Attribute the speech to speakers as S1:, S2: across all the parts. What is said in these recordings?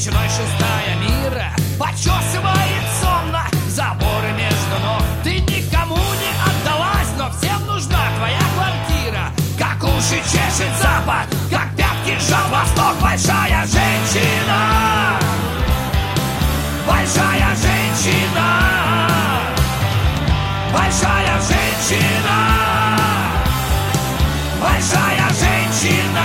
S1: величиной шестая мира почесывает сонно заборы между ног. Ты никому не отдалась, но всем нужна твоя квартира. Как уши чешет запад, как пятки жал восток. Большая женщина, большая женщина, большая женщина, большая женщина.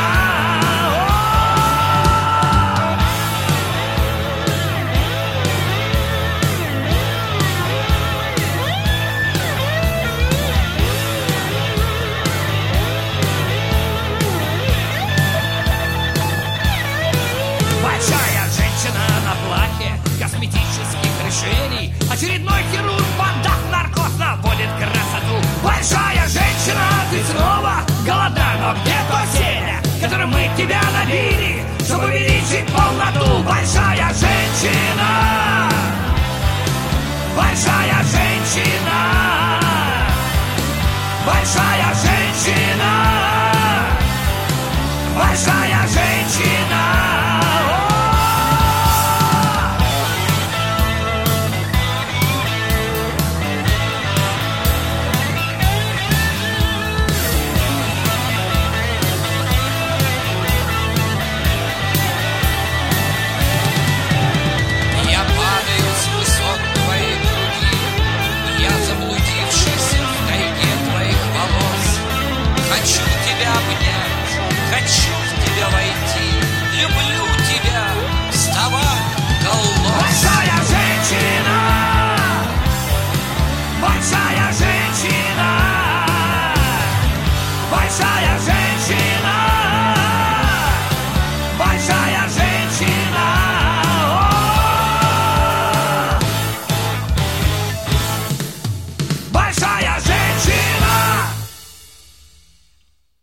S1: Косметических решений очередной хирург, подав наркоз, наводит красоту. Большая женщина, ты снова голодна, но где то семя, которым мы тебя набили, чтобы увеличить полноту? Большая женщина, большая женщина, большая женщина, большая женщина.